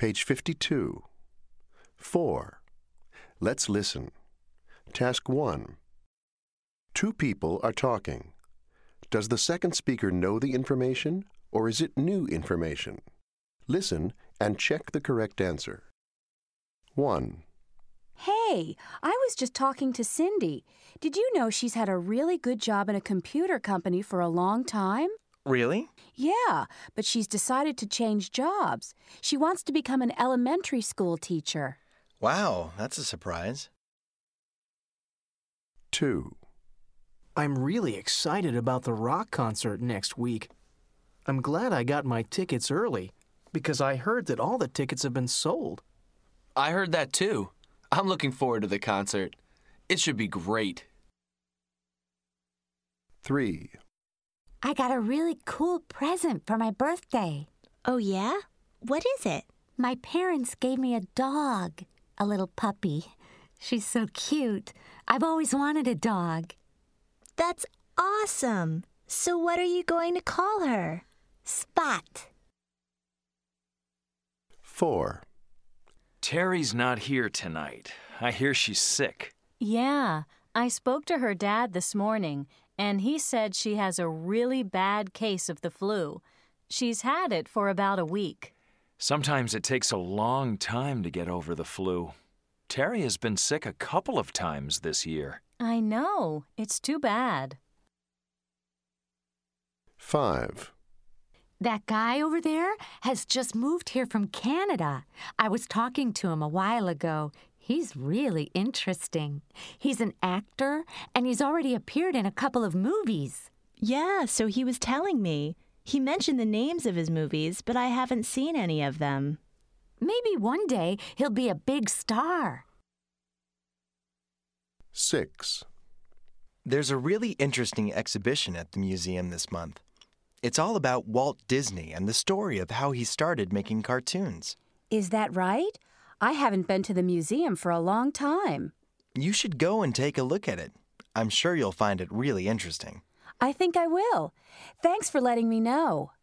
Page 52. 4. Let's listen. Task 1. Two people are talking. Does the second speaker know the information, or is it new information? Listen and check the correct answer. 1. Hey, I was just talking to Cindy. Did you know she's had a really good job in a computer company for a long time? Really? Yeah, but she's decided to change jobs. She wants to become an elementary school teacher. Wow, that's a surprise. 2. I'm really excited about the rock concert next week. I'm glad I got my tickets early because I heard that all the tickets have been sold. I heard that too. I'm looking forward to the concert. It should be great. 3. I got a really cool present for my birthday. Oh, yeah? What is it? My parents gave me a dog, a little puppy. She's so cute. I've always wanted a dog. That's awesome. So what are you going to call her? Spot. 4. Terry's not here tonight. I hear she's sick. Yeah, I spoke to her dad this morning, and he said she has a really bad case of the flu. She's had it for about a week. Sometimes it takes a long time to get over the flu. Terry has been sick a couple of times this year. I know. It's too bad. 5. That guy over there has just moved here from Canada. I was talking to him a while ago. He's really interesting. He's an actor, and he's already appeared in a couple of movies. Yeah, so he was telling me. He mentioned the names of his movies, but I haven't seen any of them. Maybe one day he'll be a big star. 6. There's a really interesting exhibition at the museum this month. It's all about Walt Disney and the story of how he started making cartoons. Is that right? I haven't been to the museum for a long time. You should go and take a look at it. I'm sure you'll find it really interesting. I think I will. Thanks for letting me know.